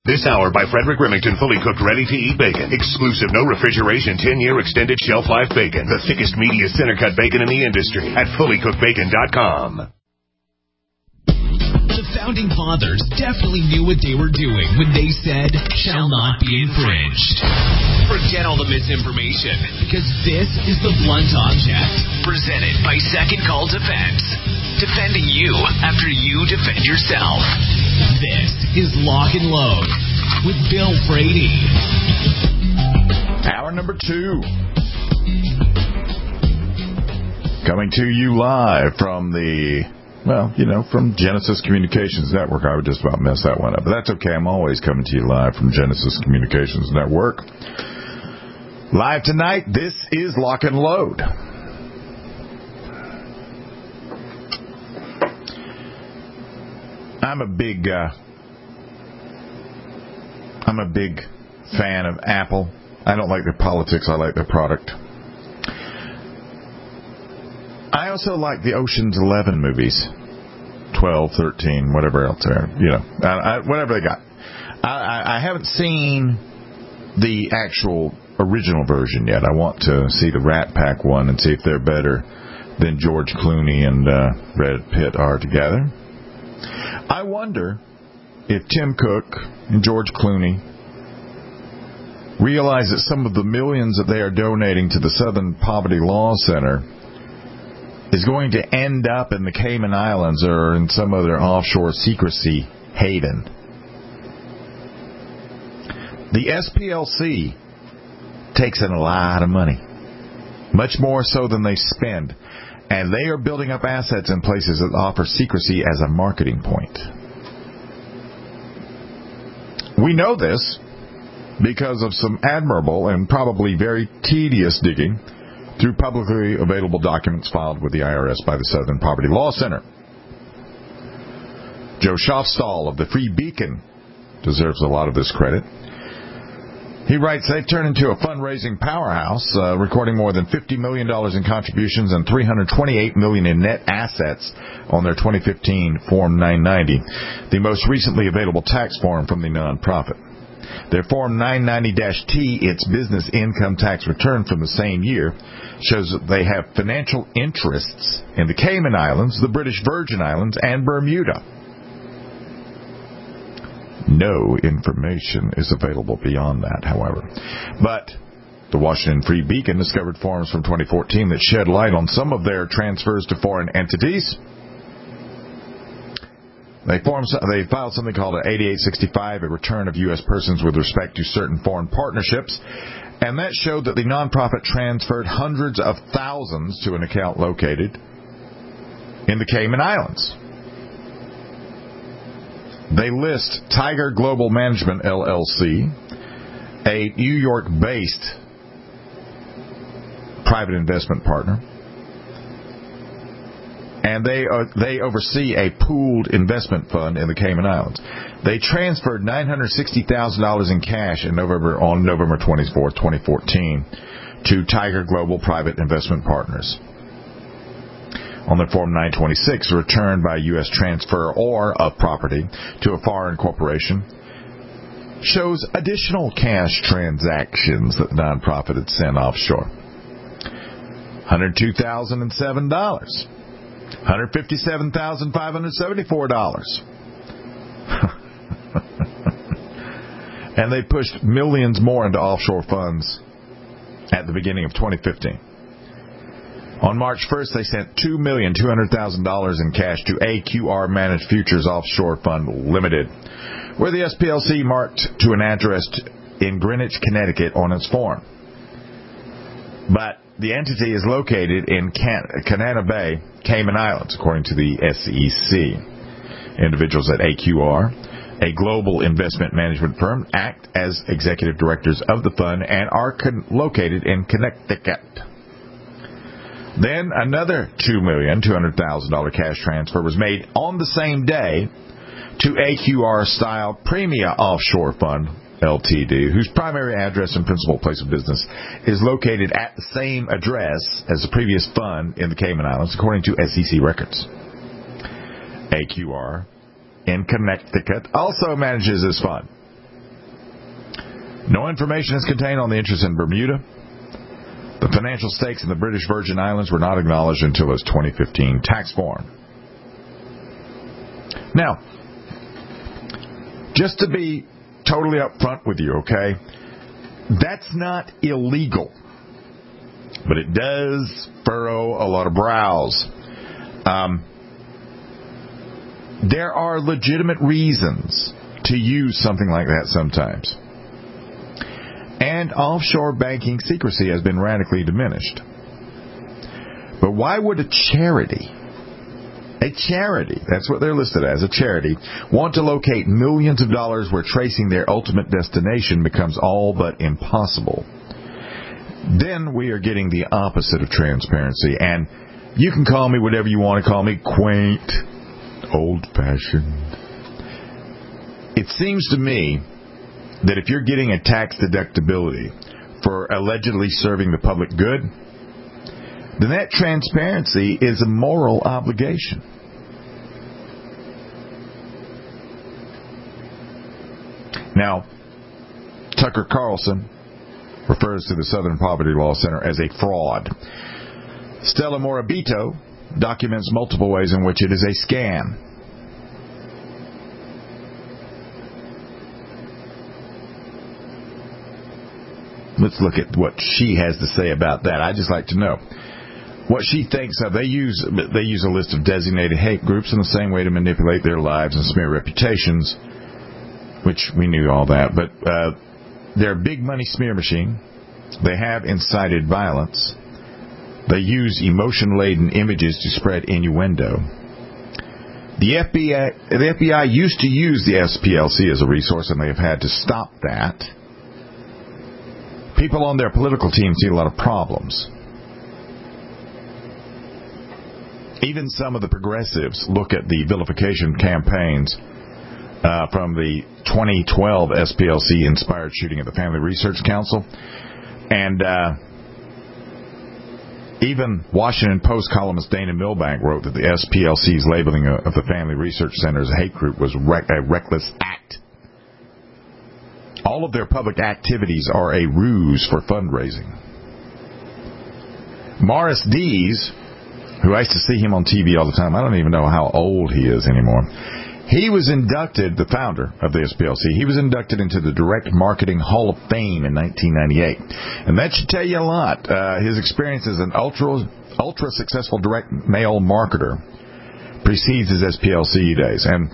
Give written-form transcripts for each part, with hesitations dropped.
This hour by Frederick Remington, fully cooked, ready-to-eat bacon. Exclusive, no refrigeration, 10-year extended shelf life bacon. The thickest, meatiest center-cut bacon in the industry at fullycookedbacon.com. The Founding Fathers definitely knew what they were doing when they said, shall not be infringed. Forget all the misinformation, because this is the Blunt Object, presented by Second Call Defense. Defending you after you defend yourself. This is Lock and Load with Bill Frady. Hour number 2. Coming to you live from from Genesis Communications Network. I would just about mess that one up, but that's okay. I'm always coming to you live from Genesis Communications Network. Live tonight, this is Lock and Load. I'm a big fan of Apple. I don't like their politics. I like their product. I also like the Ocean's 11 movies. 12, 13, whatever else there. Whatever they got. I haven't seen the actual original version yet. I want to see the Rat Pack one and see if they're better than George Clooney and Brad Pitt are together. I wonder if Tim Cook and George Clooney realize that some of the millions that they are donating to the Southern Poverty Law Center is going to end up in the Cayman Islands or in some other offshore secrecy haven. The SPLC takes in a lot of money, much more so than they spend. And they are building up assets in places that offer secrecy as a marketing point. We know this because of some admirable and probably very tedious digging through publicly available documents filed with the IRS by the Southern Poverty Law Center. Joe Schaafstall of the Free Beacon deserves a lot of this credit. He writes, they've turned into a fundraising powerhouse, recording more than $50 million in contributions and $328 million in net assets on their 2015 Form 990, the most recently available tax form from the nonprofit. Their Form 990-T, its business income tax return from the same year, shows that they have financial interests in the Cayman Islands, the British Virgin Islands, and Bermuda. No information is available beyond that, however. But the Washington Free Beacon discovered forms from 2014 that shed light on some of their transfers to foreign entities. They filed something called an 8865, a return of U.S. persons with respect to certain foreign partnerships, and that showed that the nonprofit transferred hundreds of thousands to an account located in the Cayman Islands. They list Tiger Global Management, LLC, a New York-based private investment partner, and they oversee a pooled investment fund in the Cayman Islands. They transferred $960,000 in cash on November 24, 2014, to Tiger Global Private Investment Partners. On their Form 926, a return by U.S. transferor of property to a foreign corporation shows additional cash transactions that the nonprofit had sent offshore. $102,007. $157,574. And they pushed millions more into offshore funds at the beginning of 2015. On March 1st, they sent $2,200,000 in cash to AQR Managed Futures Offshore Fund Limited, where the SPLC marked to an address in Greenwich, Connecticut on its form. But the entity is located in Canana Bay, Cayman Islands, according to the SEC. Individuals at AQR, a global investment management firm, act as executive directors of the fund and are located in Connecticut. Then another $2,200,000 cash transfer was made on the same day to AQR-style Premia Offshore Fund, Ltd., whose primary address and principal place of business is located at the same address as the previous fund in the Cayman Islands, according to SEC records. AQR in Connecticut also manages this fund. No information is contained on the interest in Bermuda. The financial stakes in the British Virgin Islands were not acknowledged until his 2015 tax form. Now, just to be totally upfront with you, okay, that's not illegal, but it does furrow a lot of brows. There are legitimate reasons to use something like that sometimes. And offshore banking secrecy has been radically diminished. But why would a charity, that's what they're listed as, a charity, want to locate millions of dollars where tracing their ultimate destination becomes all but impossible? Then we are getting the opposite of transparency. And you can call me whatever you want to call me, quaint, old-fashioned. It seems to me that if you're getting a tax deductibility for allegedly serving the public good, then that transparency is a moral obligation. Now, Tucker Carlson refers to the Southern Poverty Law Center as a fraud. Stella Morabito documents multiple ways in which it is a scam. Let's look at what she has to say about that. I'd just like to know what she thinks of. They use a list of designated hate groups in the same way to manipulate their lives and smear reputations, which we knew all that. But they're a big money smear machine. They have incited violence. They use emotion-laden images to spread innuendo. The FBI used to use the SPLC as a resource, and they have had to stop that. People on their political team see a lot of problems. Even some of the progressives look at the vilification campaigns from the 2012 SPLC-inspired shooting at the Family Research Council. And even Washington Post columnist Dana Milbank wrote that the SPLC's labeling of the Family Research Center as a hate group was a reckless act. All of their public activities are a ruse for fundraising. Morris Dees, who I used to see him on TV all the time, I don't even know how old he is anymore. He was inducted, the founder of the SPLC, he was inducted into the Direct Marketing Hall of Fame in 1998. And that should tell you a lot. His experience as an ultra-successful direct mail marketer precedes his SPLC days. And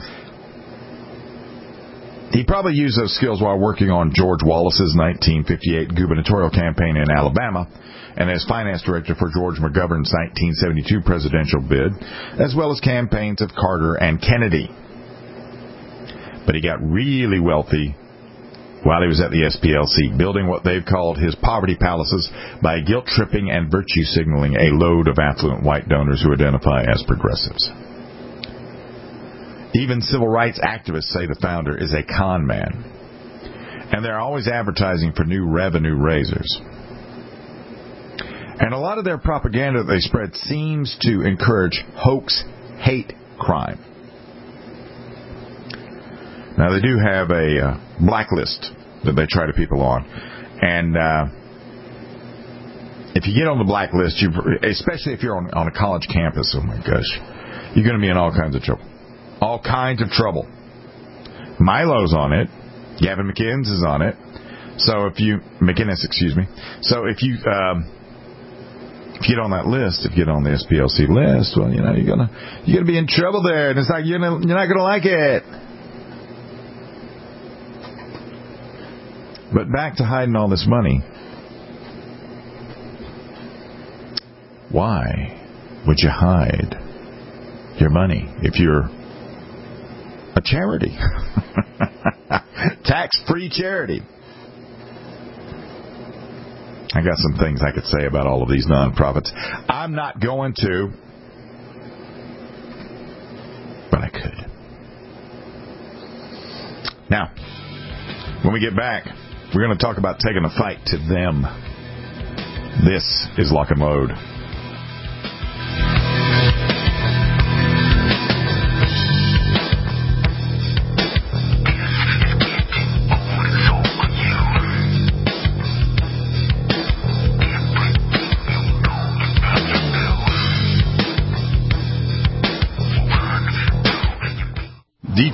he probably used those skills while working on George Wallace's 1958 gubernatorial campaign in Alabama and as finance director for George McGovern's 1972 presidential bid, as well as campaigns of Carter and Kennedy. But he got really wealthy while he was at the SPLC, building what they've called his poverty palaces by guilt-tripping and virtue-signaling a load of affluent white donors who identify as progressives. Even civil rights activists say the founder is a con man. And they're always advertising for new revenue raisers. And a lot of their propaganda that they spread seems to encourage hoax, hate, crime. Now, they do have a blacklist that they try to people on. And if you get on the blacklist, especially if you're on a college campus, oh my gosh, you're going to be in all kinds of trouble. All kinds of trouble. Milo's on it. Gavin McInnes is on it. So if you get on that list, if you get on the SPLC list, well, you're gonna be in trouble there, and it's like you're not gonna like it. But back to hiding all this money. Why would you hide your money if you're a charity? Tax-free charity. I got some things I could say about all of these nonprofits. I'm not going to, but I could. Now, when we get back, we're going to talk about taking a fight to them. This is Lock and Load.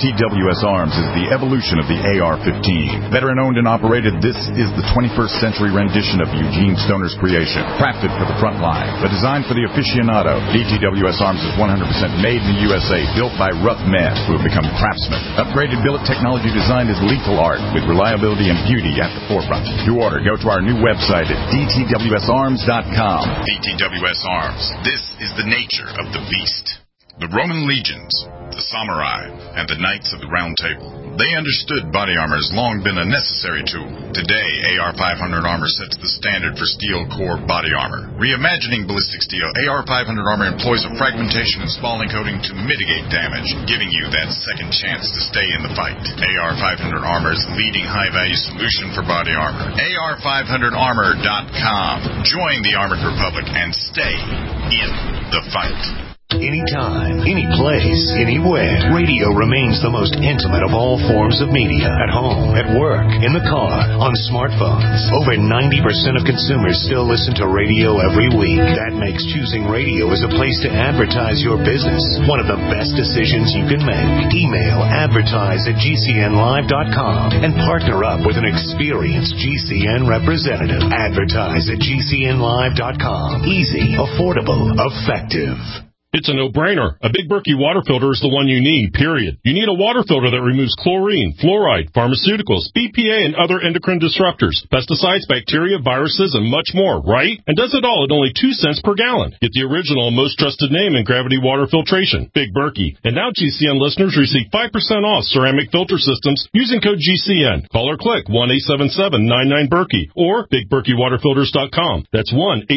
DTWS Arms is the evolution of the AR-15. Veteran-owned and operated, this is the 21st century rendition of Eugene Stoner's creation. Crafted for the front line, but designed for the aficionado. DTWS Arms is 100% made in the USA, built by rough men who have become craftsmen. Upgraded billet technology designed as lethal art, with reliability and beauty at the forefront. To order, go to our new website at dtwsarms.com. DTWS Arms. This is the nature of the beast. The Roman legions, the samurai, and the knights of the Round Table. They understood body armor has long been a necessary tool. Today, AR-500 armor sets the standard for steel core body armor. Reimagining ballistic steel, AR-500 armor employs a fragmentation and spalling coating to mitigate damage, giving you that second chance to stay in the fight. AR-500 armor is the leading high-value solution for body armor. AR500armor.com. Join the Armored Republic and stay in the fight. Anytime, any place, anywhere. Radio remains the most intimate of all forms of media. At home, at work, in the car, on smartphones. Over 90% of consumers still listen to radio every week. That makes choosing radio as a place to advertise your business one of the best decisions you can make. Email advertise@gcnlive.com and partner up with an experienced GCN representative. Advertise@gcnlive.com. Easy, affordable, effective. It's a no-brainer. A Big Berkey water filter is the one you need, period. You need a water filter that removes chlorine, fluoride, pharmaceuticals, BPA, and other endocrine disruptors, pesticides, bacteria, viruses, and much more, right? And does it all at only 2 cents per gallon. Get the original and most trusted name in gravity water filtration, Big Berkey. And now GCN listeners receive 5% off ceramic filter systems using code GCN. Call or click 1-877-99-BERKEY or BigBerkeyWaterFilters.com. That's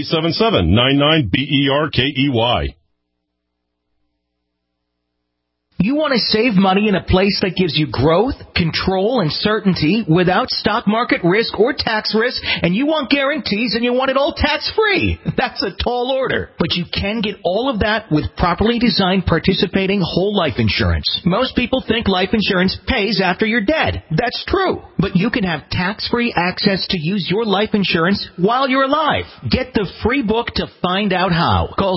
1-877-99-BERKEY. You want to save money in a place that gives you growth, control, and certainty without stock market risk or tax risk, and you want guarantees and you want it all tax-free. That's a tall order. But you can get all of that with properly designed participating whole life insurance. Most people think life insurance pays after you're dead. That's true. But you can have tax-free access to use your life insurance while you're alive. Get the free book to find out how. Call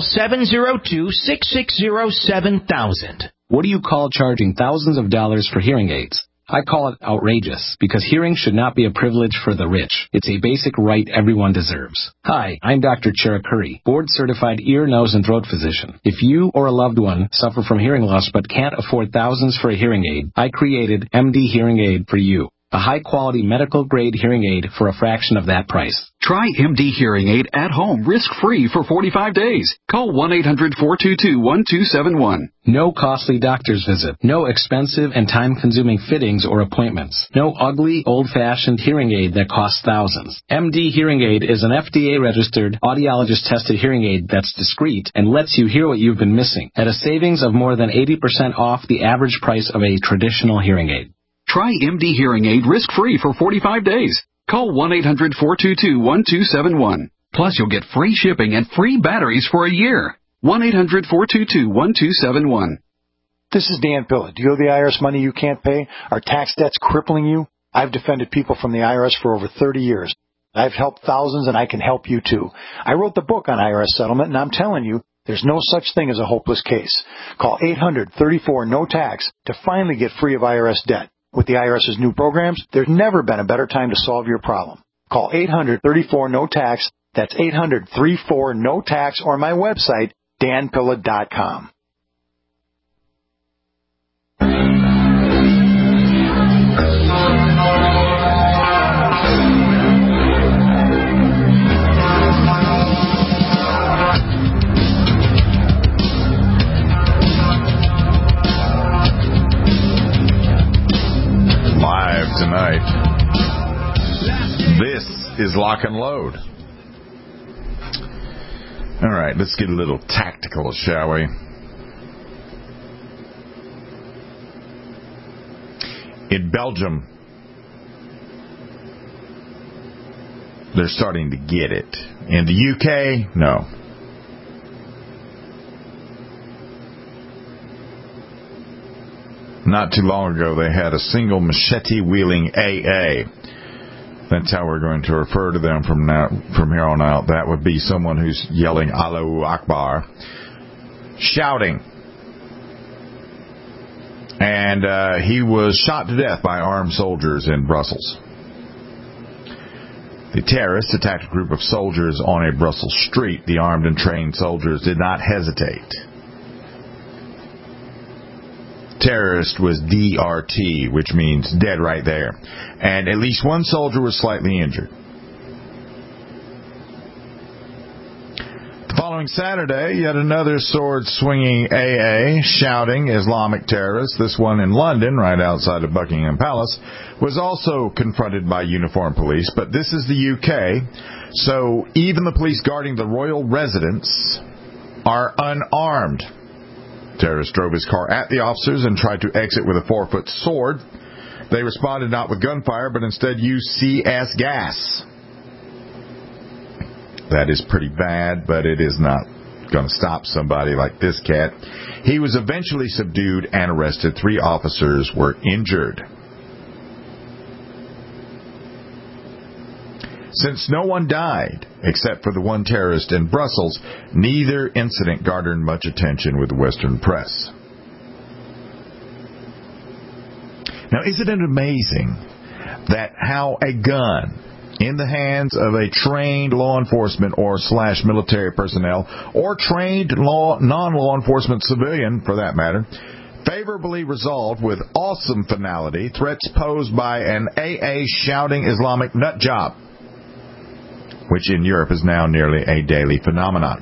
702-660-7000. What do you call charging thousands of dollars for hearing aids? I call it outrageous, because hearing should not be a privilege for the rich. It's a basic right everyone deserves. Hi, I'm Dr. Cherukuri, board-certified ear, nose, and throat physician. If you or a loved one suffer from hearing loss but can't afford thousands for a hearing aid, I created MD Hearing Aid for you. A high-quality medical-grade hearing aid for a fraction of that price. Try MD Hearing Aid at home, risk-free for 45 days. Call 1-800-422-1271. No costly doctor's visit. No expensive and time-consuming fittings or appointments. No ugly, old-fashioned hearing aid that costs thousands. MD Hearing Aid is an FDA-registered, audiologist-tested hearing aid that's discreet and lets you hear what you've been missing at a savings of more than 80% off the average price of a traditional hearing aid. Try MD Hearing Aid risk-free for 45 days. Call 1-800-422-1271. Plus, you'll get free shipping and free batteries for a year. 1-800-422-1271. This is Dan Pilla. Do you owe the IRS money you can't pay? Are tax debts crippling you? I've defended people from the IRS for over 30 years. I've helped thousands, and I can help you too. I wrote the book on IRS settlement, and I'm telling you, there's no such thing as a hopeless case. Call 800-34-NO-TAX to finally get free of IRS debt. With the IRS's new programs, there's never been a better time to solve your problem. Call 800-34-NO-TAX. That's 800-34-NO-TAX, or my website, danpilla.com. Live tonight, this is Lock and Load. All right, let's get a little tactical, shall we? In Belgium, they're starting to get it. In the UK, no. Not too long ago, they had a single machete-wielding AA. That's how we're going to refer to them from here on out. That would be someone who's yelling Allahu Akbar, shouting And he was shot to death by armed soldiers in Brussels. The terrorists attacked a group of soldiers on a Brussels street. The armed and trained soldiers did not hesitate. Terrorist was DRT, which means dead right there. And at least one soldier was slightly injured. The following Saturday, yet another sword-swinging AA shouting Islamic terrorist, this one in London, right outside of Buckingham Palace, was also confronted by uniformed police. But this is the UK, so even the police guarding the royal residence are unarmed. Terrorist drove his car at the officers and tried to exit with a 4-foot sword. They responded not with gunfire, but instead used CS gas. That is pretty bad, but it is not going to stop somebody like this cat. He was eventually subdued and arrested. 3 officers were injured. Since no one died, except for the one terrorist in Brussels, neither incident garnered much attention with the Western press. Now, isn't it amazing that how a gun in the hands of a trained law enforcement or / military personnel, or trained non-law enforcement civilian, for that matter, favorably resolved with awesome finality threats posed by an AA shouting Islamic nut job, which in Europe is now nearly a daily phenomenon.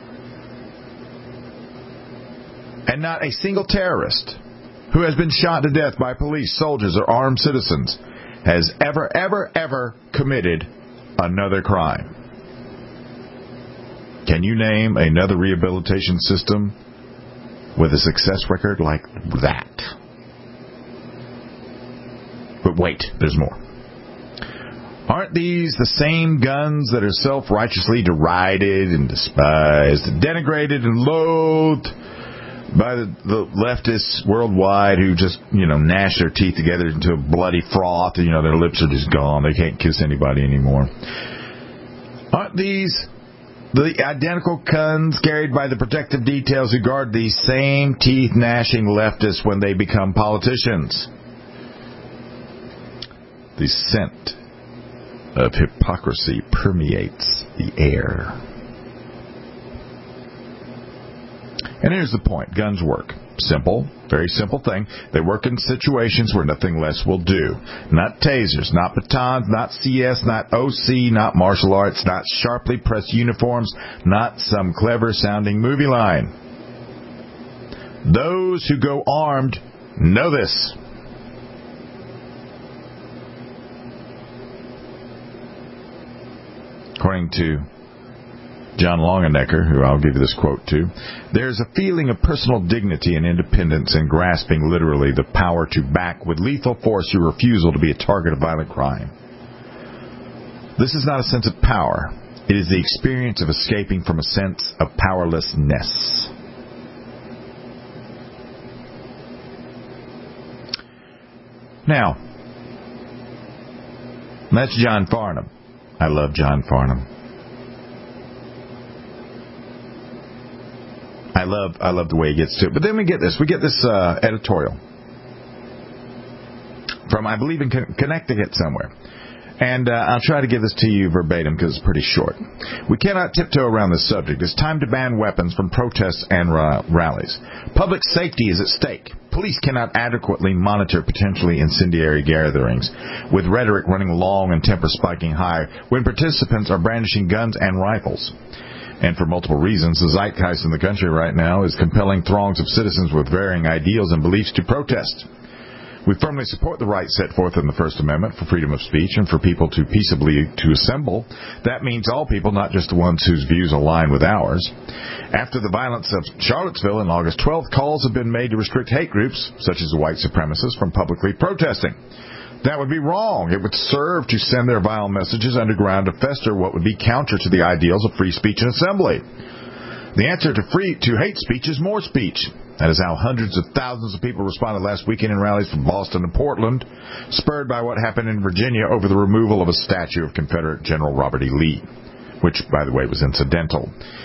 And not a single terrorist who has been shot to death by police, soldiers, or armed citizens has ever committed another crime. Can you name another rehabilitation system with a success record like that? But wait, there's more. Aren't these the same guns that are self-righteously derided and despised, denigrated and loathed by the leftists worldwide who just, gnash their teeth together into a bloody froth and, their lips are just gone. They can't kiss anybody anymore. Aren't these the identical guns carried by the protective details who guard these same teeth-gnashing leftists when they become politicians? The scent of hypocrisy permeates the air. And here's the point. Guns work. Simple, very simple thing. They work in situations where nothing less will do. Not tasers, not batons, not CS, not OC, not martial arts, not sharply pressed uniforms, not some clever-sounding movie line. Those who go armed know this. According to John Longenecker, who I'll give you this quote to, there's a feeling of personal dignity and independence in grasping literally the power to back with lethal force your refusal to be a target of violent crime. This is not a sense of power. It is the experience of escaping from a sense of powerlessness. Now, that's John Farnham. I love John Farnham. I love the way he gets to it. But then we get this editorial from, I believe, in Connecticut somewhere. And I'll try to give this to you verbatim because it's pretty short. We cannot tiptoe around this subject. It's time to ban weapons from protests and rallies. Public safety is at stake. Police cannot adequately monitor potentially incendiary gatherings, with rhetoric running long and temper spiking high when participants are brandishing guns and rifles. And for multiple reasons, the zeitgeist in the country right now is compelling throngs of citizens with varying ideals and beliefs to protest. We firmly support the right set forth in the First Amendment for freedom of speech and for people to peaceably assemble. That means all people, not just the ones whose views align with ours. After the violence of Charlottesville on August 12th, calls have been made to restrict hate groups, such as the white supremacists, from publicly protesting. That would be wrong. It would serve to send their vile messages underground to fester what would be counter to the ideals of free speech and assembly. The answer to hate speech is more speech. That is how hundreds of thousands of people responded last weekend in rallies from Boston to Portland, spurred by what happened in Virginia over the removal of a statue of Confederate General Robert E. Lee, which, by the way, was incidental.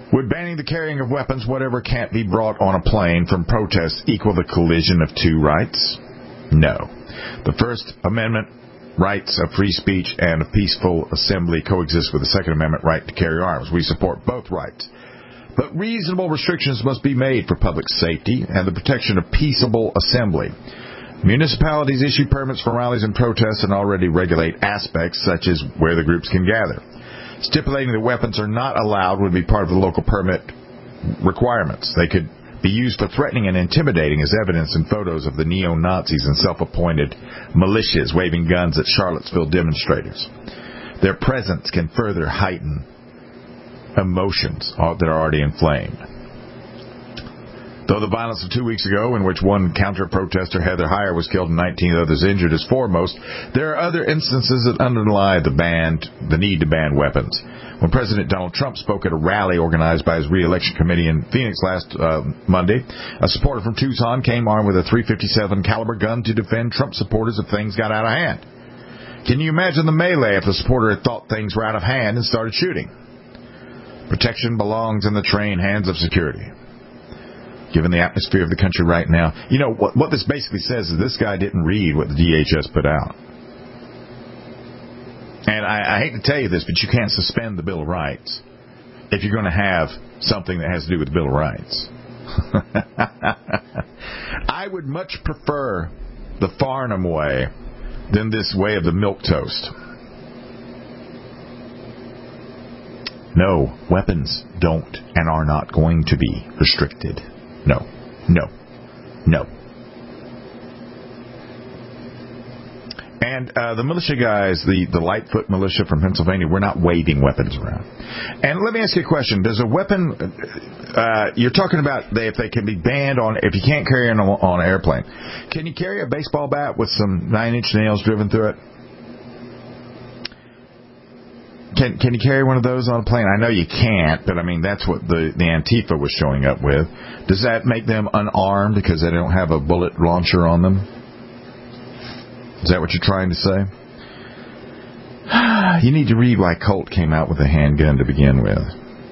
Would banning the carrying of weapons, whatever can't be brought on a plane from protests, equal the collision of two rights? No. The First Amendment rights of free speech and of peaceful assembly coexist with the Second Amendment right to carry arms. We support both rights. But reasonable restrictions must be made for public safety and the protection of peaceable assembly. Municipalities issue permits for rallies and protests and already regulate aspects such as where the groups can gather. Stipulating that weapons are not allowed would be part of the local permit requirements. They could be used for threatening and intimidating, as evidence in photos of the neo-Nazis and self-appointed militias waving guns at Charlottesville demonstrators. Their presence can further heighten emotions that are already inflamed. Though the violence of 2 weeks ago, in which one counter-protester, Heather Heyer, was killed and 19 others injured, is foremost, there are other instances that underlie the need to ban weapons. When President Donald Trump spoke at a rally organized by his re-election committee in Phoenix last Monday, a supporter from Tucson came armed with a .357 caliber gun to defend Trump supporters if things got out of hand. Can you imagine the melee if the supporter had thought things were out of hand and started shooting? Protection belongs in the trained hands of security. Given the atmosphere of the country right now, what this basically says is this guy didn't read what the DHS put out. And I hate to tell you this, but you can't suspend the Bill of Rights if you're going to have something that has to do with the Bill of Rights. I would much prefer the Farnham way than this way of the milquetoast. No, weapons don't and are not going to be restricted. No. And the militia guys, the Lightfoot militia from Pennsylvania, we're not waving weapons around. And let me ask you a question. Does a weapon, you're talking about if they can be banned if you can't carry it on an airplane. Can you carry a baseball bat with some 9-inch nails driven through it? Can you carry one of those on a plane? I know you can't, but I mean, that's what the Antifa was showing up with. Does that make them unarmed because they don't have a bullet launcher on them? Is that what you're trying to say? You need to read why Colt came out with a handgun to begin with.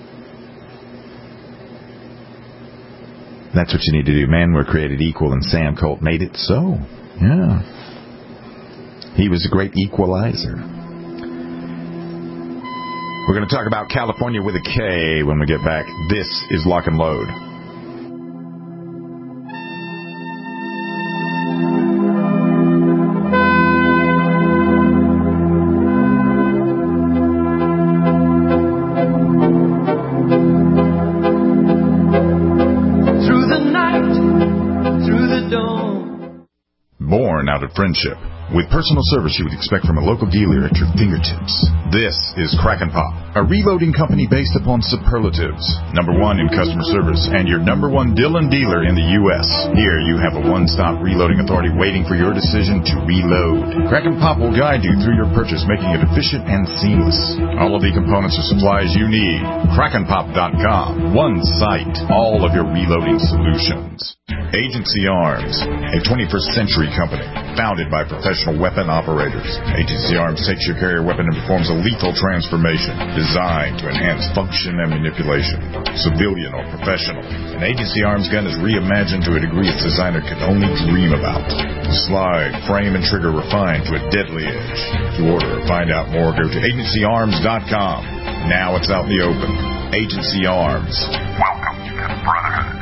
That's what you need to do. Men were created equal, and Sam Colt made it so. Yeah. He was a great equalizer. We're going to talk about California with a K when we get back. This is Lock and Load. Through the night, through the dawn. Born out of friendship. With personal service you would expect from a local dealer at your fingertips. This is Crack and Pop, a reloading company based upon superlatives. #1 in customer service and your #1 Dillon dealer in the U.S. Here you have a one-stop reloading authority waiting for your decision to reload. Crack and Pop will guide you through your purchase, making it efficient and seamless. All of the components or supplies you need. Crackandpop.com. One site. All of your reloading solutions. Agency Arms, a 21st century company, founded by professional weapon operators. Agency Arms takes your carrier weapon and performs a lethal transformation designed to enhance function and manipulation, civilian or professional. An Agency Arms gun is reimagined to a degree its designer could only dream about. Slide, frame, and trigger refined to a deadly edge. To order or find out more, go to agencyarms.com. Now it's out in the open. Agency Arms. Welcome to the Brotherhood.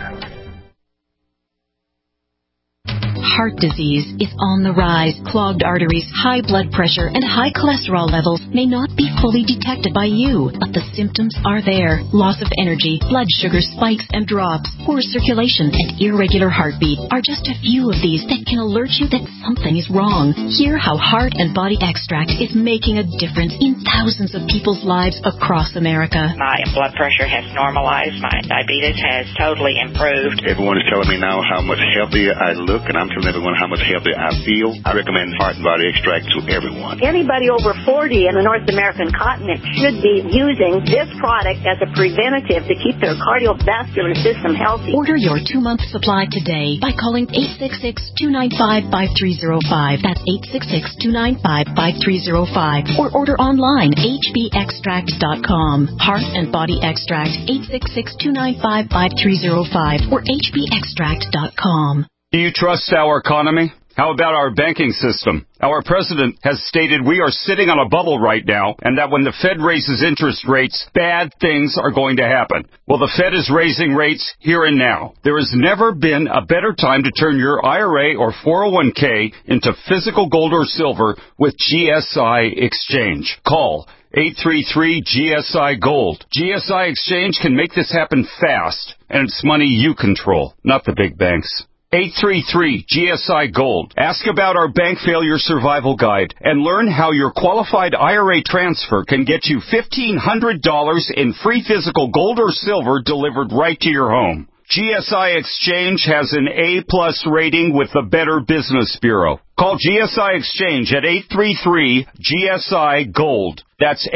Heart disease is on the rise. Clogged arteries, high blood pressure, and high cholesterol levels may not be fully detected by you, but the symptoms are there. Loss of energy, blood sugar spikes and drops, poor circulation, and irregular heartbeat are just a few of these that can alert you that something is wrong. Hear how Heart and Body Extract is making a difference in thousands of people's lives across America. My blood pressure has normalized. My diabetes has totally improved. Everyone is telling me now how much healthier I look, and I'm telling everyone how much healthier I feel. I recommend Heart and Body Extract to everyone. Anybody over 40 in the North American continent should be using this product as a preventative to keep their cardiovascular system healthy. Order your 2-month supply today by calling 866-295-5305. That's 866-295-5305. Or order online, hbextract.com. Heart and Body Extract, 866-295-5305 or hbextract.com. Do you trust our economy? How about our banking system? Our president has stated we are sitting on a bubble right now, and that when the Fed raises interest rates, bad things are going to happen. Well, the Fed is raising rates here and now. There has never been a better time to turn your IRA or 401k into physical gold or silver with GSI Exchange. Call 833-GSI Gold. GSI Exchange can make this happen fast, and it's money you control, not the big banks. 833-GSI Gold. Ask about our bank failure survival guide and learn how your qualified IRA transfer can get you $1,500 in free physical gold or silver delivered right to your home. GSI Exchange has an A+ rating with the Better Business Bureau. Call GSI Exchange at 833-GSI Gold. That's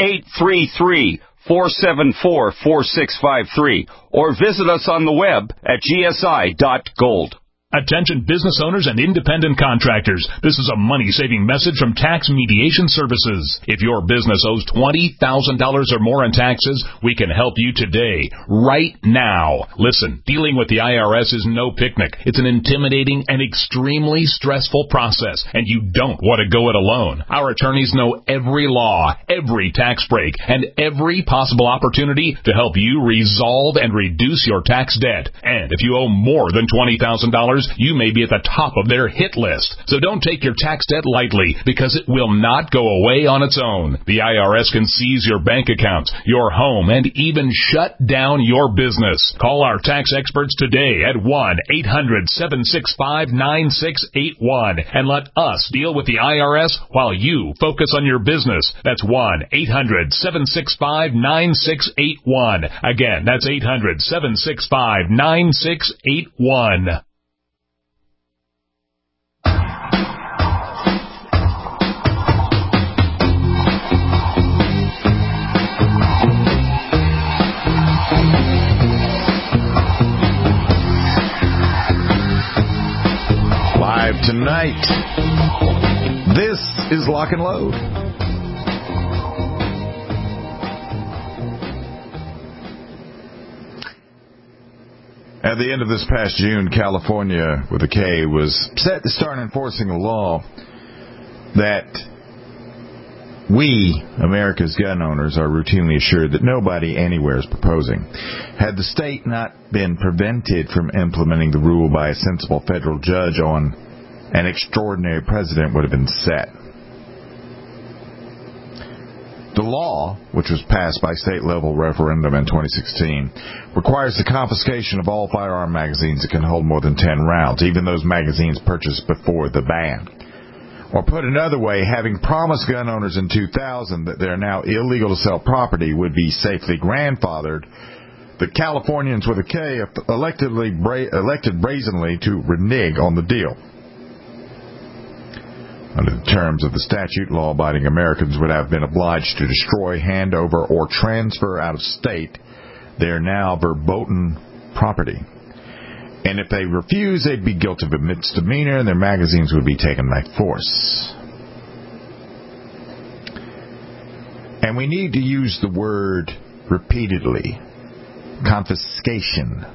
833-474-4653. Or visit us on the web at gsi.gold. Attention business owners and independent contractors. This is a money-saving message from Tax Mediation Services. If your business owes $20,000 or more in taxes, we can help you today, right now. Listen, dealing with the IRS is no picnic. It's an intimidating and extremely stressful process, and you don't want to go it alone. Our attorneys know every law, every tax break, and every possible opportunity to help you resolve and reduce your tax debt. And if you owe more than $20,000, you may be at the top of their hit list. So don't take your tax debt lightly, because it will not go away on its own. The IRS can seize your bank accounts, your home, and even shut down your business. Call our tax experts today at 1-800-765-9681 and let us deal with the IRS while you focus on your business. That's 1-800-765-9681. Again, that's 800-765-9681. Tonight, this is Lock and Load. At the end of this past June, California, with a K, was set to start enforcing a law that we, America's gun owners, are routinely assured that nobody anywhere is proposing. Had the state not been prevented from implementing the rule by a sensible federal judge on an extraordinary precedent would have been set. The law, which was passed by state-level referendum in 2016, requires the confiscation of all firearm magazines that can hold more than 10 rounds, even those magazines purchased before the ban. Or put another way, having promised gun owners in 2000 that they're now illegal to sell property would be safely grandfathered, the Californians with a K elected brazenly to renege on the deal. Under the terms of the statute, law-abiding Americans would have been obliged to destroy, hand over, or transfer out of state their now verboten property. And if they refuse, they'd be guilty of a misdemeanor, and their magazines would be taken by force. And we need to use the word repeatedly. Confiscation.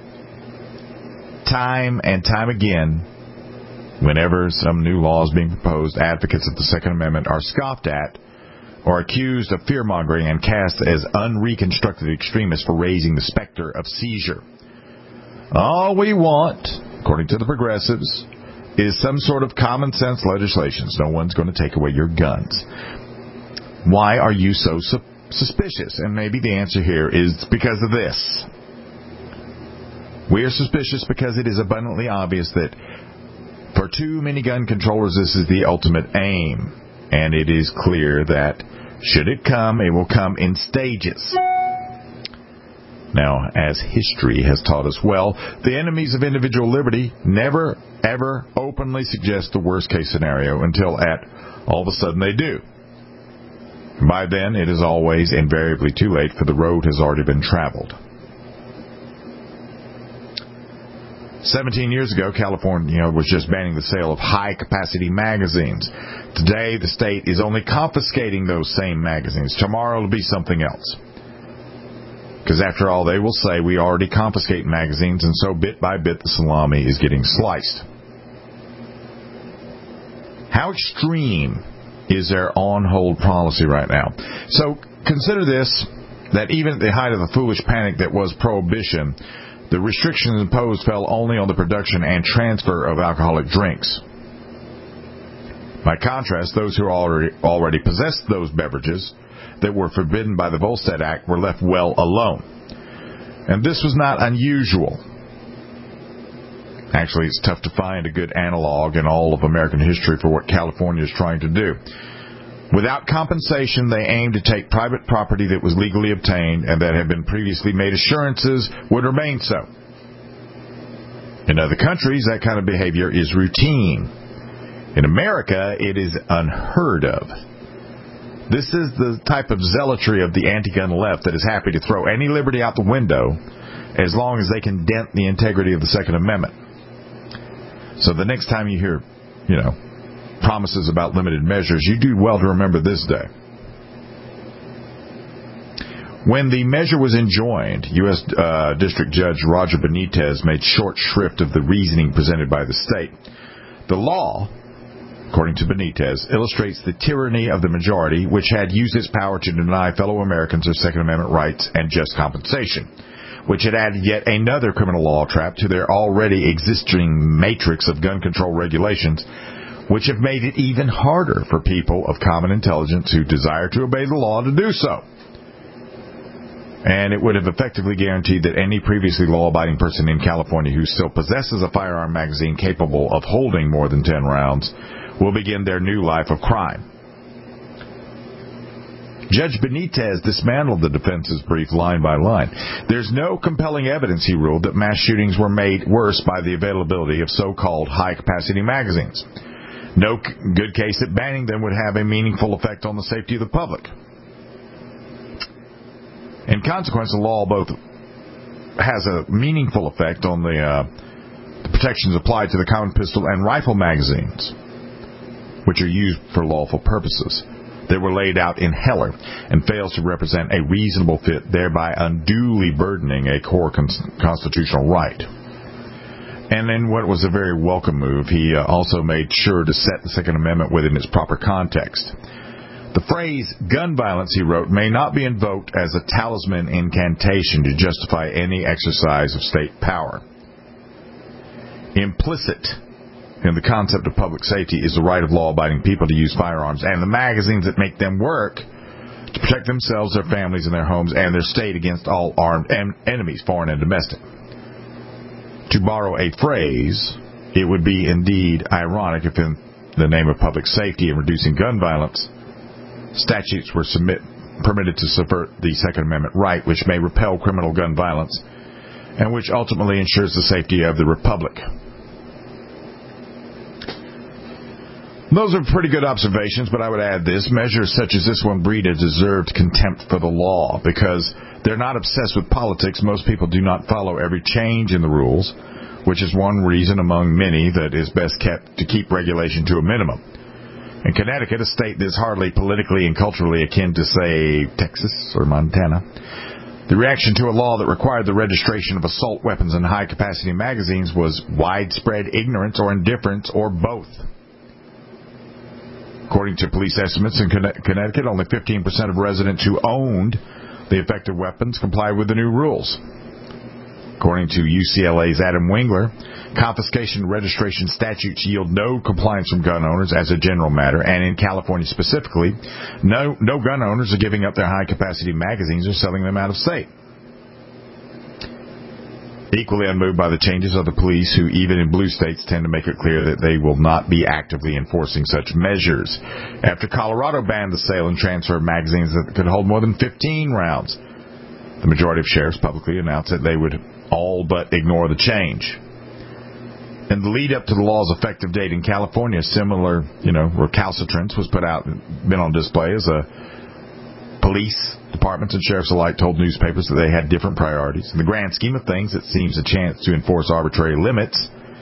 Time and time again, whenever some new law is being proposed, advocates of the Second Amendment are scoffed at or accused of fear-mongering and cast as unreconstructed extremists for raising the specter of seizure. All we want, according to the progressives, is some sort of common-sense legislation. No one's going to take away your guns. Why are you so suspicious? And maybe the answer here is because of this. We are suspicious because it is abundantly obvious that for too many gun controllers, this is the ultimate aim. And it is clear that should it come, it will come in stages. Now, as history has taught us well, the enemies of individual liberty never, ever openly suggest the worst-case scenario until all of a sudden they do. By then, it is always invariably too late, for the road has already been traveled. 17 years ago, California was just banning the sale of high-capacity magazines. Today, the state is only confiscating those same magazines. Tomorrow, it'll be something else. Because after all, they will say we already confiscate magazines, and so bit by bit the salami is getting sliced. How extreme is their on-hold policy right now? So consider this, that even at the height of the foolish panic that was Prohibition, the restrictions imposed fell only on the production and transfer of alcoholic drinks. By contrast, those who already possessed those beverages that were forbidden by the Volstead Act were left well alone. And this was not unusual. Actually, it's tough to find a good analog in all of American history for what California is trying to do. Without compensation, they aimed to take private property that was legally obtained and that had been previously made assurances would remain so. In other countries, that kind of behavior is routine. In America, it is unheard of. This is the type of zealotry of the anti-gun left that is happy to throw any liberty out the window as long as they can dent the integrity of the Second Amendment. So the next time you hear, promises about limited measures, you do well to remember this day. When the measure was enjoined, U.S. District Judge Roger Benitez made short shrift of the reasoning presented by the state. The law, according to Benitez, illustrates the tyranny of the majority, which had used its power to deny fellow Americans their Second Amendment rights and just compensation, which had added yet another criminal law trap to their already existing matrix of gun control regulations, which have made it even harder for people of common intelligence who desire to obey the law to do so. And it would have effectively guaranteed that any previously law-abiding person in California who still possesses a firearm magazine capable of holding more than 10 rounds will begin their new life of crime. Judge Benitez dismantled the defense's brief line by line. There's no compelling evidence, he ruled, that mass shootings were made worse by the availability of so-called high-capacity magazines. No good case that banning them would have a meaningful effect on the safety of the public. In consequence, the law both has a meaningful effect on the protections applied to the common pistol and rifle magazines, which are used for lawful purposes. They were laid out in Heller and fails to represent a reasonable fit, thereby unduly burdening a core constitutional right. And in what was a very welcome move, he also made sure to set the Second Amendment within its proper context. The phrase gun violence, he wrote, may not be invoked as a talisman incantation to justify any exercise of state power. Implicit in the concept of public safety is the right of law-abiding people to use firearms and the magazines that make them work to protect themselves, their families, and their homes and their state against all armed enemies, foreign and domestic. To borrow a phrase, it would be indeed ironic if in the name of public safety and reducing gun violence, statutes were permitted to subvert the Second Amendment right, which may repel criminal gun violence and which ultimately ensures the safety of the Republic. Those are pretty good observations, but I would add this. Measures such as this one breed a deserved contempt for the law because they're not obsessed with politics. Most people do not follow every change in the rules, which is one reason among many that is best kept to keep regulation to a minimum. In Connecticut, a state that's hardly politically and culturally akin to, say, Texas or Montana, the reaction to a law that required the registration of assault weapons and high-capacity magazines was widespread ignorance or indifference or both. According to police estimates in Connecticut, only 15% of residents who owned the effective weapons complied with the new rules. According to UCLA's Adam Wingler, confiscation and registration statutes yield no compliance from gun owners as a general matter, and in California specifically, no gun owners are giving up their high-capacity magazines or selling them out of state. Equally unmoved by the changes are the police, who even in blue states tend to make it clear that they will not be actively enforcing such measures. After Colorado banned the sale and transfer of magazines that could hold more than 15 rounds, The majority of sheriffs publicly announced that they would all but ignore the change. And the lead up to the law's effective date in California, similar, recalcitrance was been on display as police departments and sheriffs alike told newspapers that they had different priorities. In the grand scheme of things, it seems a chance to enforce arbitrary limits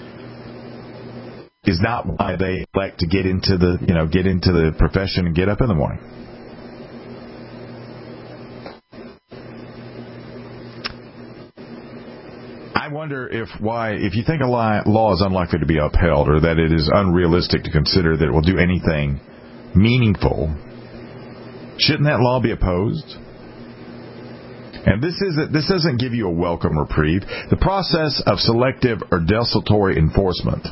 is not why they elect to get into the profession and get up in the morning. I wonder if you think a law is unlikely to be upheld or that it is unrealistic to consider that it will do anything meaningful, shouldn't that law be opposed? And this doesn't give you a welcome reprieve. The process of selective or desultory enforcement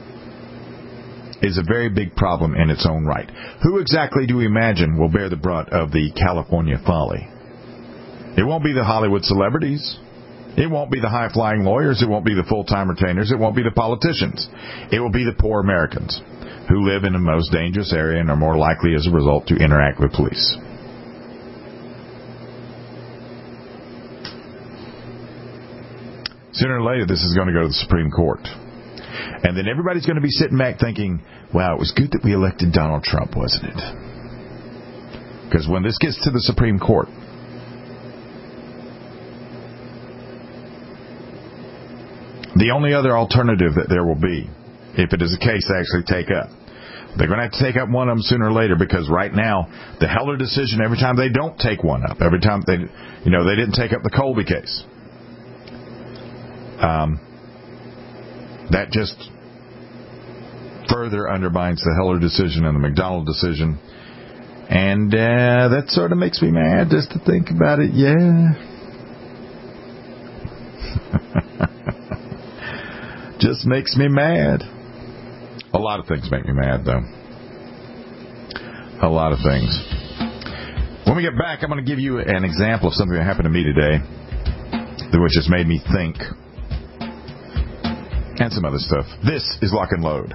is a very big problem in its own right. Who exactly do we imagine will bear the brunt of the California folly? It won't be the Hollywood celebrities. It won't be the high-flying lawyers. It won't be the full-time retainers. It won't be the politicians. It will be the poor Americans who live in the most dangerous area and are more likely as a result to interact with police. Sooner or later, this is going to go to the Supreme Court. And then everybody's going to be sitting back thinking, wow, it was good that we elected Donald Trump, wasn't it? Because when this gets to the Supreme Court, the only other alternative that there will be, if it is a case they actually take up, they're going to have to take up one of them sooner or later, because right now, the Heller decision, every time they don't take one up, every time they didn't take up the Colby case, that just further undermines the Heller decision and the McDonald decision. And that sort of makes me mad just to think about it, yeah. Just makes me mad. A lot of things make me mad, though. A lot of things. When we get back, I'm going to give you an example of something that happened to me today, which has made me think. And some other stuff. This is Lock and Load.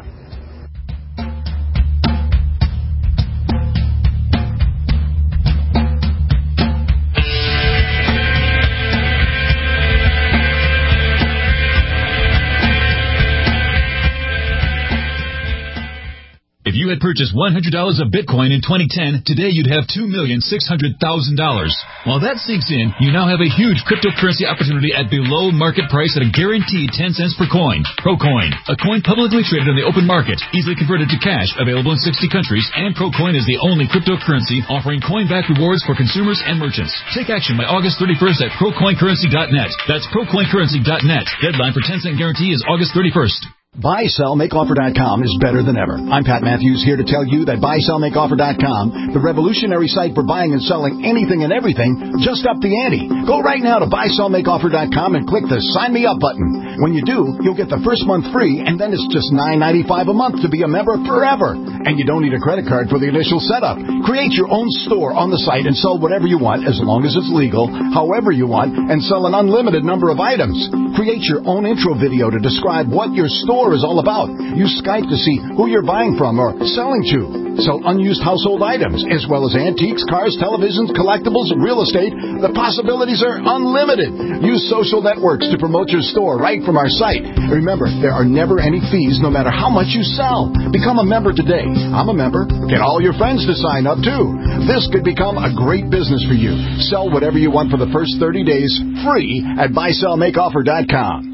If you had purchased $100 of Bitcoin in 2010, today you'd have $2,600,000. While that sinks in, you now have a huge cryptocurrency opportunity at below market price at a guaranteed 10 cents per coin. Procoin, a coin publicly traded on the open market, easily converted to cash, available in 60 countries, and Procoin is the only cryptocurrency offering coin-back rewards for consumers and merchants. Take action by August 31st at procoincurrency.net. That's procoincurrency.net. Deadline for 10-cent guarantee is August 31st. BuySellMakeOffer.com is better than ever. I'm Pat Matthews, here to tell you that BuySellMakeOffer.com, the revolutionary site for buying and selling anything and everything, just upped the ante. Go right now to BuySellMakeOffer.com and click the Sign Me Up button. When you do, you'll get the first month free, and then it's just $9.95 a month to be a member forever. And you don't need a credit card for the initial setup. Create your own store on the site and sell whatever you want, as long as it's legal, however you want, and sell an unlimited number of items. Create your own intro video to describe what your store is all about. Use Skype to see who you're buying from or selling to. Sell unused household items, as well as antiques, cars, televisions, collectibles, real estate. The possibilities are unlimited. Use social networks to promote your store right from our site. Remember, there are never any fees no matter how much you sell. Become a member today. I'm a member. Get all your friends to sign up too. This could become a great business for you. Sell whatever you want for the first 30 days free at BuySellMakeOffer.com.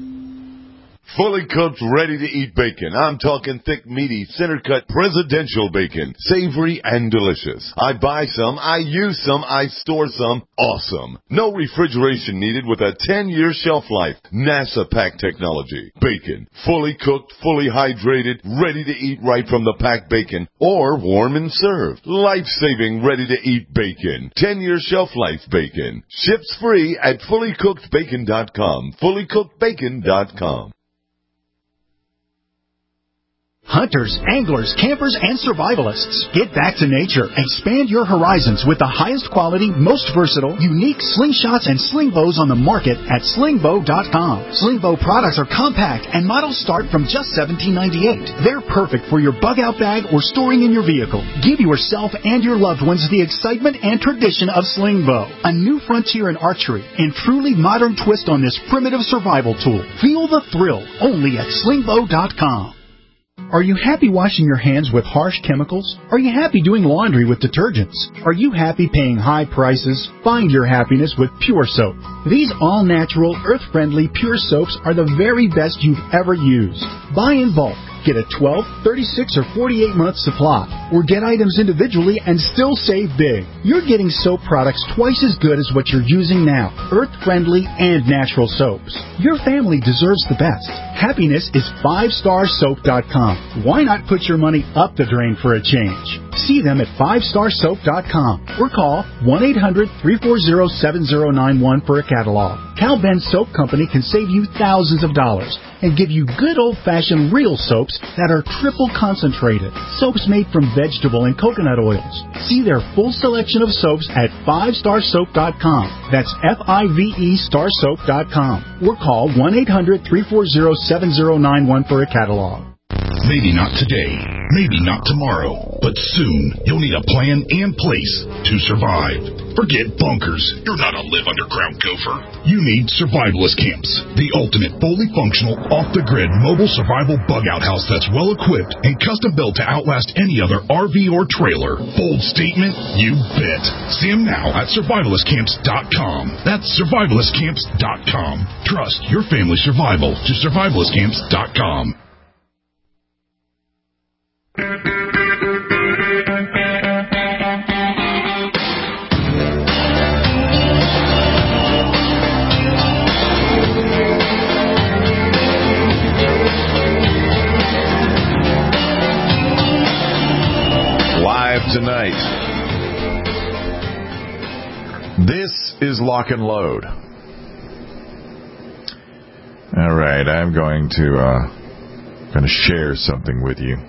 Fully cooked, ready-to-eat bacon. I'm talking thick, meaty, center-cut presidential bacon. Savory and delicious. I buy some, I use some, I store some. Awesome. No refrigeration needed with a 10-year shelf life. NASA pack technology. Bacon. Fully cooked, fully hydrated, ready to eat right from the packed bacon. Or warm and served. Life-saving, ready-to-eat bacon. 10-year shelf life bacon. Ships free at fullycookedbacon.com. fullycookedbacon.com. Hunters, anglers, campers, and survivalists. Get back to nature. Expand your horizons with the highest quality, most versatile, unique slingshots and sling bows on the market at slingbow.com. Slingbow products are compact and models start from just $17.98. They're perfect for your bug-out bag or storing in your vehicle. Give yourself and your loved ones the excitement and tradition of Slingbow, a new frontier in archery and truly modern twist on this primitive survival tool. Feel the thrill only at slingbow.com. Are you happy washing your hands with harsh chemicals? Are you happy doing laundry with detergents? Are you happy paying high prices? Find your happiness with Pure Soap. These all-natural, earth-friendly Pure Soaps are the very best you've ever used. Buy in bulk. Get a 12, 36, or 48-month supply. Or get items individually and still save big. You're getting soap products twice as good as what you're using now. Earth-friendly and natural soaps. Your family deserves the best. Happiness is 5starsoap.com. Why not put your money up the drain for a change? See them at 5starsoap.com or call 1-800-340-7091 for a catalog. Cal Ben Soap Company can save you thousands of dollars and give you good old-fashioned real soaps that are triple concentrated. Soaps made from vegetable and coconut oils. See their full selection of soaps at 5starsoap.com. That's F-I-V-E starsoap.com. Or call 1-800-340-7091 for a catalog. Maybe not today, maybe not tomorrow, but soon you'll need a plan and place to survive. Forget bunkers. You're not a live underground gopher. You need Survivalist Camps, the ultimate fully functional, off-the-grid mobile survival bug-out house that's well-equipped and custom-built to outlast any other RV or trailer. Bold statement? You bet. See them now at survivalistcamps.com. That's survivalistcamps.com. Trust your family's survival to survivalistcamps.com. Live tonight. This is Lock and Load. All right, I'm going to share something with you.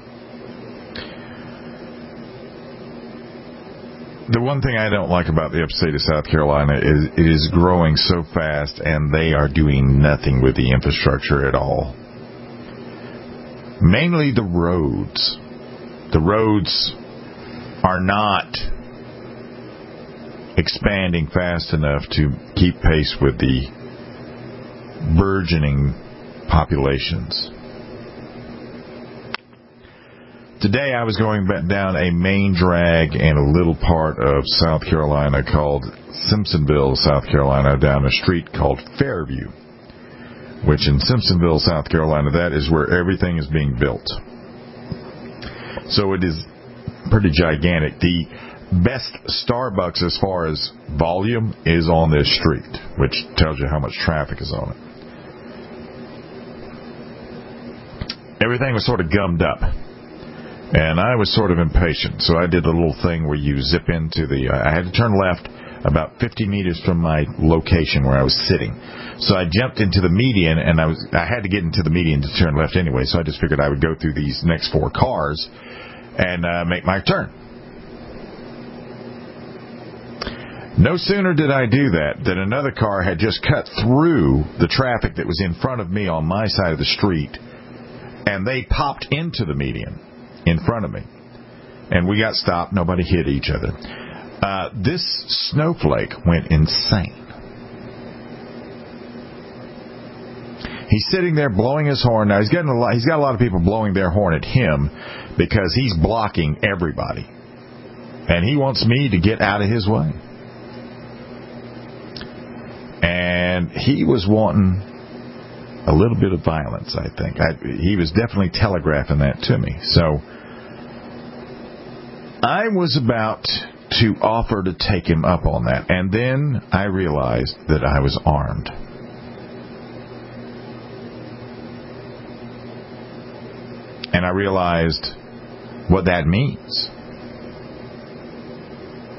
The one thing I don't like about the upstate of South Carolina is it is growing so fast, and they are doing nothing with the infrastructure at all. Mainly the roads. The roads are not expanding fast enough to keep pace with the burgeoning populations. Today I was going down a main drag in a little part of South Carolina called Simpsonville, South Carolina, down a street called Fairview, which in Simpsonville, South Carolina, that is where everything is being built. So it is pretty gigantic. The best Starbucks as far as volume is on this street, which tells you how much traffic is on it. Everything was sort of gummed up. And I was sort of impatient, so I did the little thing where you zip into I had to turn left about 50 meters from my location where I was sitting. So I jumped into the median, and I had to get into the median to turn left anyway, so I just figured I would go through these next 4 cars and make my turn. No sooner did I do that than another car had just cut through the traffic that was in front of me on my side of the street, and they popped into the median in front of me. And we got stopped. Nobody hit each other. This snowflake went insane. He's sitting there blowing his horn. Now, he's got a lot of people blowing their horn at him because he's blocking everybody. And he wants me to get out of his way. And he was wanting a little bit of violence, I think. He was definitely telegraphing that to me. So I was about to offer to take him up on that. And then I realized that I was armed. And I realized what that means.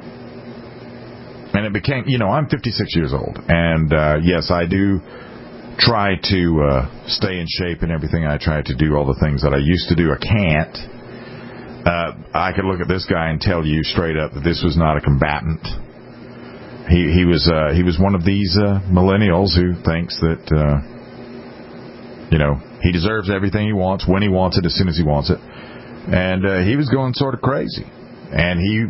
And it became, I'm 56 years old. And yes, I do try to stay in shape and everything. I try to do all the things that I used to do. I can't. I could look at this guy and tell you straight up that this was not a combatant. He was one of these millennials who thinks that he deserves everything he wants when he wants it as soon as he wants it, and he was going sort of crazy, and he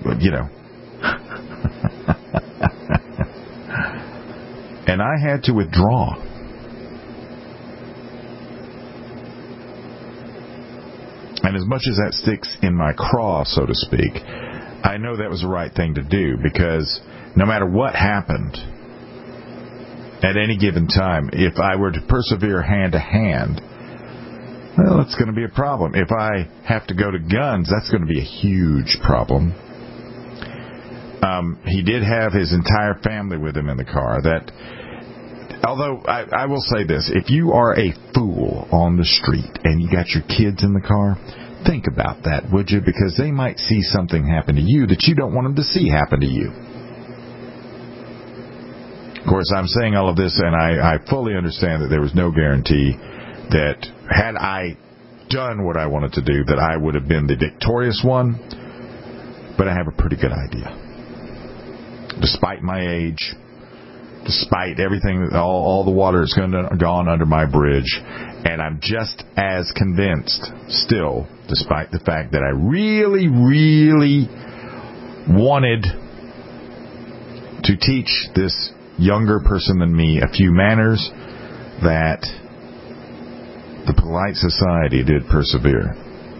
and I had to withdraw. And as much as that sticks in my craw, so to speak, I know that was the right thing to do, because no matter what happened at any given time, if I were to persevere hand to hand, well, it's going to be a problem. If I have to go to guns, that's going to be a huge problem. He did have his entire family with him in the car. Although, I will say this, if you are a fool on the street and you got your kids in the car, think about that, would you? Because they might see something happen to you that you don't want them to see happen to you. Of course, I'm saying all of this, and I fully understand that there was no guarantee that had I done what I wanted to do, that I would have been the victorious one. But I have a pretty good idea. Despite my age, despite everything, all the water has gone under my bridge, and I'm just as convinced still, despite the fact that I really, really wanted to teach this younger person than me a few manners, that the polite society did persevere.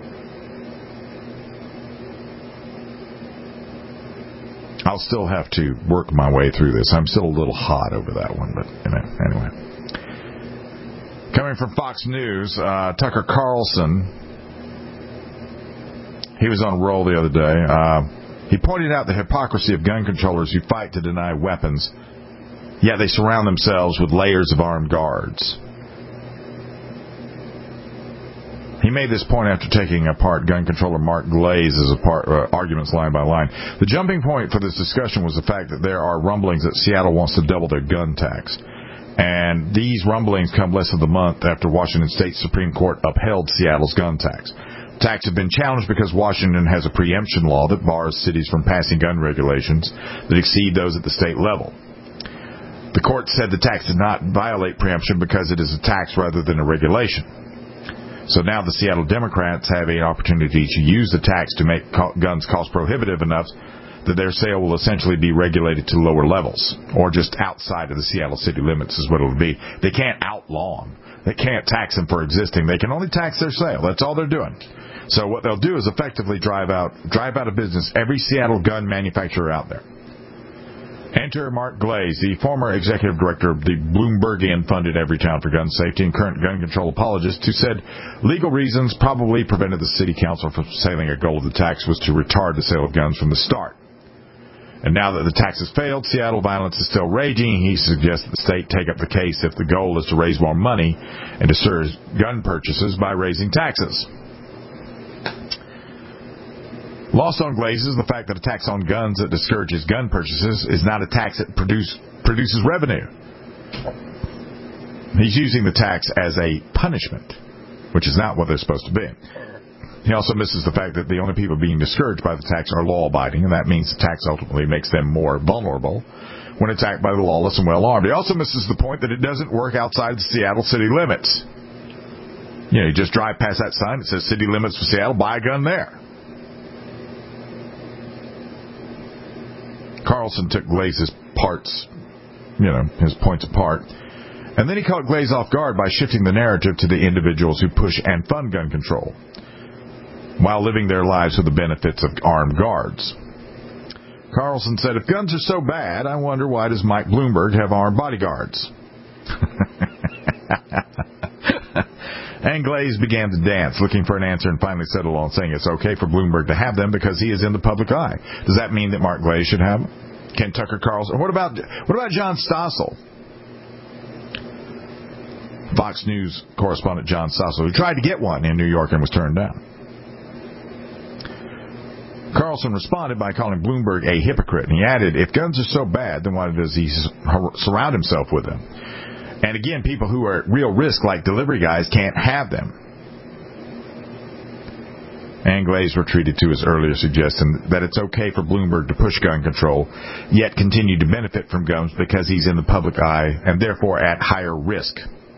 I'll still have to work my way through this. I'm still a little hot over that one, but anyway. Coming from Fox News, Tucker Carlson, he was on a roll the other day. He pointed out the hypocrisy of gun controllers who fight to deny weapons, yet they surround themselves with layers of armed guards. He made this point after taking apart gun controller Mark Glaze's arguments line by line. The jumping point for this discussion was the fact that there are rumblings that Seattle wants to double their gun tax. And these rumblings come less than a month after Washington State Supreme Court upheld Seattle's gun tax. Tax have been challenged because Washington has a preemption law that bars cities from passing gun regulations that exceed those at the state level. The court said the tax did not violate preemption because it is a tax rather than a regulation. So now the Seattle Democrats have an opportunity to use the tax to make guns cost prohibitive enough that their sale will essentially be regulated to lower levels, or just outside of the Seattle city limits is what it will be. They can't outlaw them. They can't tax them for existing. They can only tax their sale. That's all they're doing. So what they'll do is effectively drive out of business every Seattle gun manufacturer out there. Enter Mark Glaze, the former executive director of the Bloombergian-funded Everytown for Gun Safety and current gun control apologist, who said legal reasons probably prevented the city council from saying a goal of the tax was to retard the sale of guns from the start. And now that the tax has failed, Seattle violence is still raging. He suggests that the state take up the case if the goal is to raise more money and discourage gun purchases by raising taxes. Lost on Glaze is the fact that a tax on guns that discourages gun purchases is not a tax that produces revenue. He's using the tax as a punishment, which is not what they're supposed to be. He also misses the fact that the only people being discouraged by the tax are law-abiding, and that means the tax ultimately makes them more vulnerable when attacked by the lawless and well-armed. He also misses the point that it doesn't work outside the Seattle city limits. You just drive past that sign that says city limits for Seattle, buy a gun there. Carlson took Glaze's his points apart. And then he caught Glaze off guard by shifting the narrative to the individuals who push and fund gun control, while living their lives with the benefits of armed guards. Carlson said, if guns are so bad, I wonder why does Mike Bloomberg have armed bodyguards? And Glaze began to dance, looking for an answer, and finally settled on saying it's okay for Bloomberg to have them because he is in the public eye. Does that mean that Mark Glaze should have them? Can Tucker Carlson? What about John Stossel? Fox News correspondent John Stossel, who tried to get one in New York and was turned down. Carlson responded by calling Bloomberg a hypocrite, and he added, if guns are so bad, then why does he surround himself with them? And again, people who are at real risk, like delivery guys, can't have them. And Glaze retreated to his earlier suggestion that it's okay for Bloomberg to push gun control, yet continue to benefit from guns because he's in the public eye and therefore at higher risk.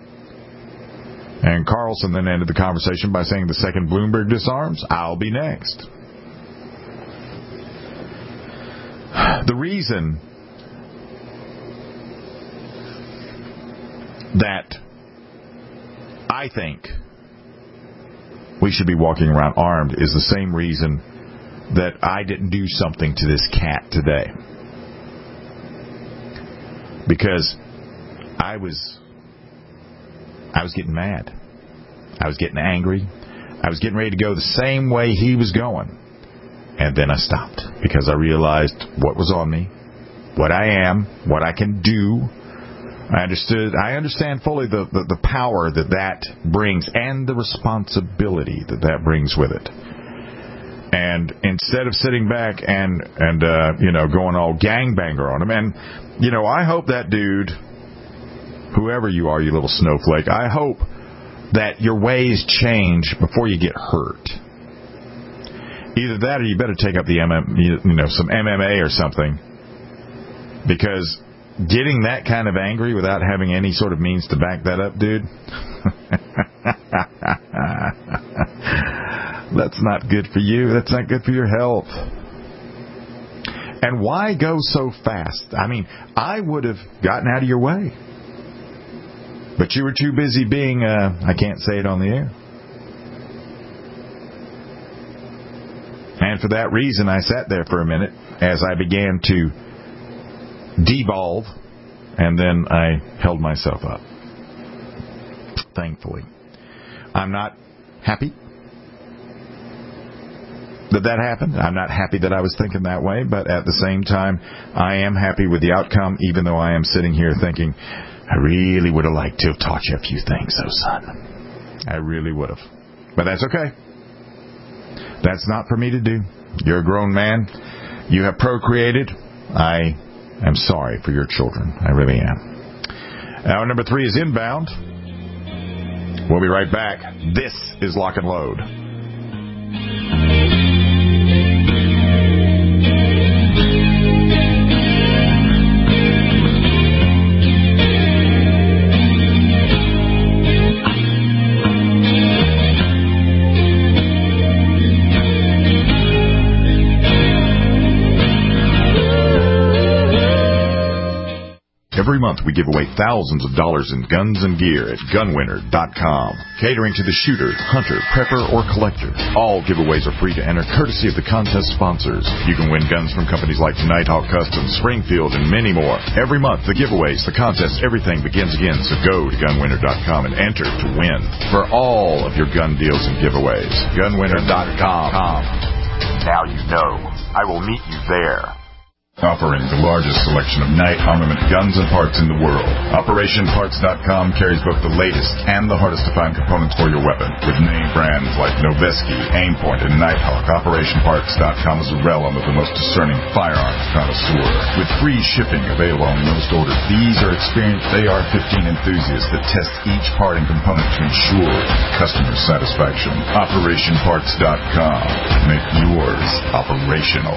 And Carlson then ended the conversation by saying, the second Bloomberg disarms, I'll be next. The reason that I think we should be walking around armed is the same reason that I didn't do something to this cat today. Because I was getting mad. I was getting angry. I was getting ready to go the same way he was going. And then I stopped because I realized what was on me, what I am, what I can do. I understand fully the power that brings and the responsibility that brings with it. And instead of sitting back and going all gangbanger on him, and I hope that dude, whoever you are, you little snowflake, I hope that your ways change before you get hurt. Either that, or you better take up the some MMA or something, because getting that kind of angry without having any sort of means to back that up, dude, that's not good for you. That's not good for your health. And why go so fast? I mean, I would have gotten out of your way. But you were too busy being, I can't say it on the air. And for that reason, I sat there for a minute as I began to devolve, and then I held myself up. Thankfully. I'm not happy that happened. I'm not happy that I was thinking that way, but at the same time, I am happy with the outcome, even though I am sitting here thinking, I really would have liked to have taught you a few things, though, son. I really would have. But that's okay. That's not for me to do. You're a grown man. You have procreated. I am sorry for your children. I really am. Hour number 3 is inbound. We'll be right back. This is Lock and Load. Every month we give away thousands of dollars in guns and gear at gunwinner.com. Catering to the shooter, hunter, prepper, or collector. All giveaways are free to enter, courtesy of the contest sponsors. You can win guns from companies like Nighthawk Customs, Springfield, and many more. Every month, the giveaways, the contests, everything begins again. So go to gunwinner.com and enter to win for all of your gun deals and giveaways. Gunwinner.com. Now you know. I will meet you there. Offering the largest selection of night armament guns and parts in the world. OperationParts.com carries both the latest and the hardest to find components for your weapon. With name brands like Noveski, Aimpoint, and Nighthawk, OperationParts.com is a realm of the most discerning firearms connoisseur. With free shipping available on most orders, these are experienced AR-15 enthusiasts that test each part and component to ensure customer satisfaction. OperationParts.com. Make yours operational.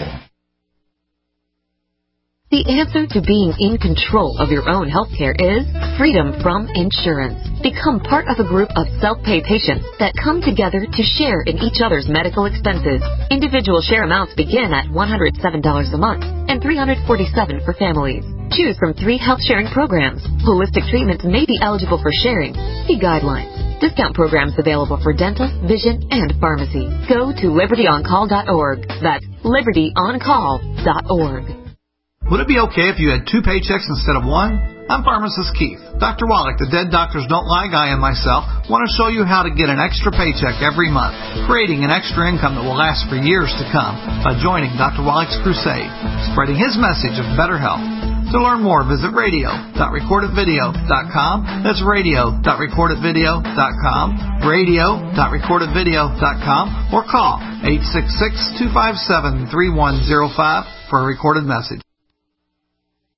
The answer to being in control of your own healthcare is freedom from insurance. Become part of a group of self-pay patients that come together to share in each other's medical expenses. Individual share amounts begin at $107 a month and $347 for families. Choose from 3 health-sharing programs. Holistic treatments may be eligible for sharing. See guidelines. Discount programs available for dental, vision, and pharmacy. Go to libertyoncall.org. That's libertyoncall.org. Would it be okay if you had 2 paychecks instead of 1? I'm Pharmacist Keith. Dr. Wallach, the Dead Doctors Don't Lie guy, and myself want to show you how to get an extra paycheck every month, creating an extra income that will last for years to come by joining Dr. Wallach's crusade, spreading his message of better health. To learn more, visit radio.recordedvideo.com. That's radio.recordedvideo.com, radio.recordedvideo.com, or call 866-257-3105 for a recorded message.